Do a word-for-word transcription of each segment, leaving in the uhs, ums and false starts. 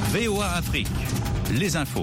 V O A Afrique, les infos.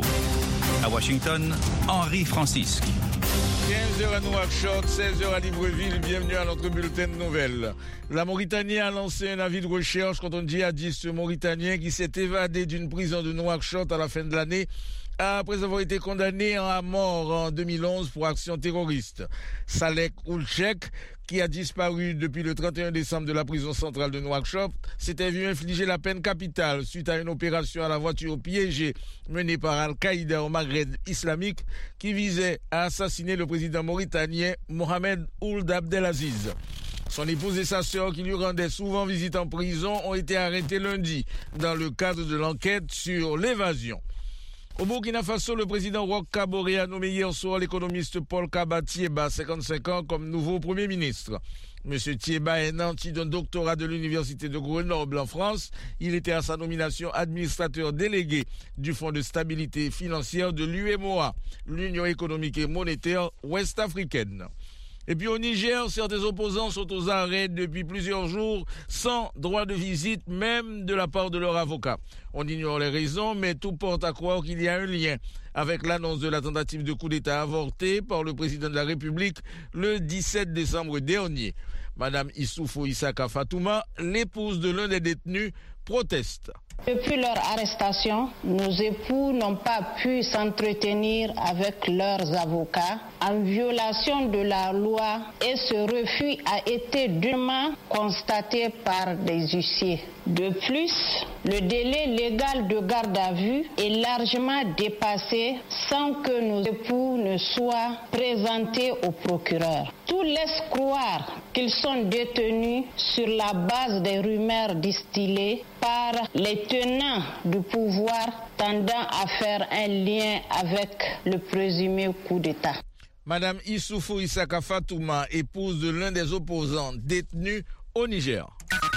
À Washington, Henri Francisque. quinze heures à Nouakchott, seize heures à Libreville, bienvenue à notre bulletin de nouvelles. La Mauritanie a lancé un avis de recherche contre un djihadiste mauritanien qui s'est évadé d'une prison de Nouakchott à la fin de l'année après avoir été condamné à mort en deux mille onze pour action terroriste. Salek Oulchek, qui a disparu depuis le trente et un décembre de la prison centrale de Nouakchott, s'était vu infliger la peine capitale suite à une opération à la voiture piégée menée par Al-Qaïda au Maghreb islamique qui visait à assassiner le président mauritanien Mohamed Ould Abdelaziz. Son épouse et sa sœur, qui lui rendaient souvent visite en prison, ont été arrêtés lundi dans le cadre de l'enquête sur l'évasion. Au Burkina Faso, le président Roch Kaboré a nommé hier soir l'économiste Paul Kaba Thiéba, cinquante-cinq ans, comme nouveau Premier ministre. Monsieur Thiéba est nanti d'un doctorat de l'Université de Grenoble en France. Il était à sa nomination administrateur délégué du Fonds de stabilité financière de l'U M O A, l'Union économique et monétaire ouest-africaine. Et puis au Niger, certains opposants sont aux arrêts depuis plusieurs jours sans droit de visite, même de la part de leur avocat. On ignore les raisons, mais tout porte à croire qu'il y a un lien avec l'annonce de la tentative de coup d'État avortée par le président de la République le dix-sept décembre dernier. Madame Issoufou Issaka Fatouma, l'épouse de l'un des détenus, proteste. Depuis leur arrestation, nos époux n'ont pas pu s'entretenir avec leurs avocats en violation de la loi et ce refus a été durement constaté par des huissiers. De plus, le délai légal de garde à vue est largement dépassé sans que nos époux ne soient présentés au procureur. Tout laisse croire qu'ils sont détenus sur la base des rumeurs distillées par les tenants du pouvoir tendant à faire un lien avec le présumé coup d'État. Madame Issoufou Issaka Fatouma, épouse de l'un des opposants détenus au Niger.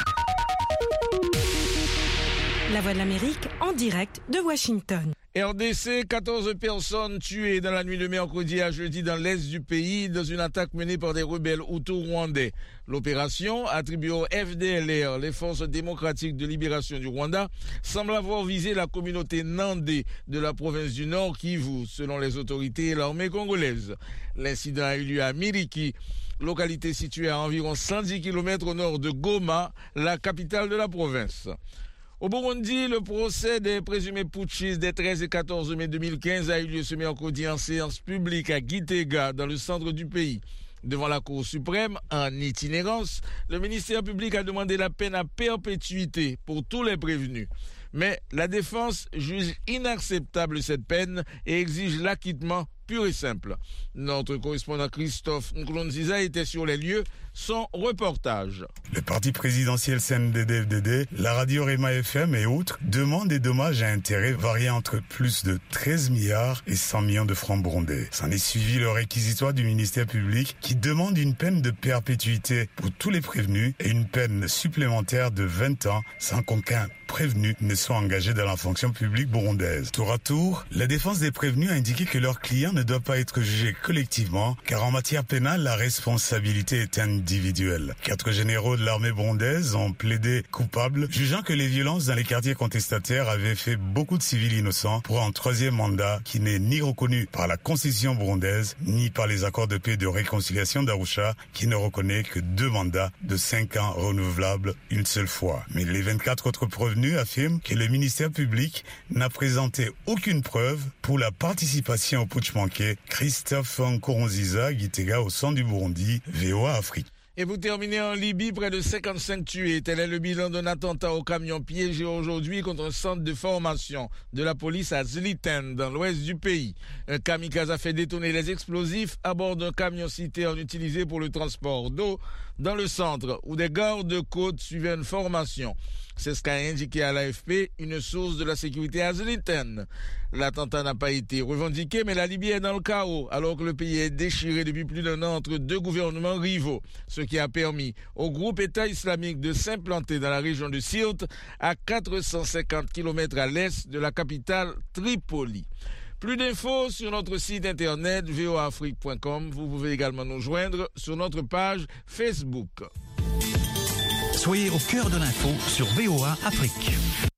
La Voix de l'Amérique en direct de Washington. R D C, quatorze personnes tuées dans la nuit de mercredi à jeudi dans l'est du pays dans une attaque menée par des rebelles hutus-rwandais. L'opération, attribuée au F D L R, les Forces démocratiques de libération du Rwanda, semble avoir visé la communauté Nandé de la province du Nord Kivu, selon les autorités et l'armée congolaise. L'incident a eu lieu à Miriki, localité située à environ cent dix kilomètres au nord de Goma, la capitale de la province. Au Burundi, le procès des présumés putschistes des treize et quatorze mai deux mille quinze a eu lieu ce mercredi en séance publique à Gitega, dans le centre du pays. Devant la Cour suprême, en itinérance, le ministère public a demandé la peine à perpétuité pour tous les prévenus. Mais la défense juge inacceptable cette peine et exige l'acquittement pur et simple. Notre correspondant Christophe Nkurunziza était sur les lieux. Son reportage. Le parti présidentiel C N D D F D D, la radio Rema F M et autres demandent des dommages à intérêts variés entre plus de treize milliards et cent millions de francs burundais. S'en est suivi le réquisitoire du ministère public qui demande une peine de perpétuité pour tous les prévenus et une peine supplémentaire de vingt ans sans qu'aucun prévenu ne soit engagé dans la fonction publique burundaise. Tour à tour, la défense des prévenus a indiqué que leurs clients ne doivent pas être jugés collectivement car en matière pénale, la responsabilité est individuelle. Quatre généraux de l'armée burundaise ont plaidé coupables, jugeant que les violences dans les quartiers contestataires avaient fait beaucoup de civils innocents pour un troisième mandat qui n'est ni reconnu par la constitution burundaise ni par les accords de paix et de réconciliation d'Arusha qui ne reconnaît que deux mandats de cinq ans renouvelables une seule fois. Mais les vingt-quatre autres prévenus affirment que le ministère public n'a présenté aucune preuve pour la participation au putsch manqué. Christophe Nkurunziza, Gitega au centre du Burundi, V O A Afrique. Et vous terminez en Libye, près de cinquante-cinq tués. Tel est le bilan d'un attentat au camion piégé aujourd'hui contre un centre de formation de la police à Zliten, dans l'ouest du pays. Un kamikaze a fait détonner les explosifs à bord d'un camion citerne utilisé pour le transport d'eau dans le centre, où des gardes-côtes suivaient une formation. C'est ce qu'a indiqué à l'A F P une source de la sécurité à Zliten. L'attentat n'a pas été revendiqué, mais la Libye est dans le chaos, alors que le pays est déchiré depuis plus d'un an entre deux gouvernements rivaux, ce qui a permis au groupe État islamique de s'implanter dans la région de Sirte, à quatre cent cinquante kilomètres à l'est de la capitale Tripoli. Plus d'infos sur notre site internet v o a afrique point com. Vous pouvez également nous joindre sur notre page Facebook. Soyez au cœur de l'info sur V O A Afrique.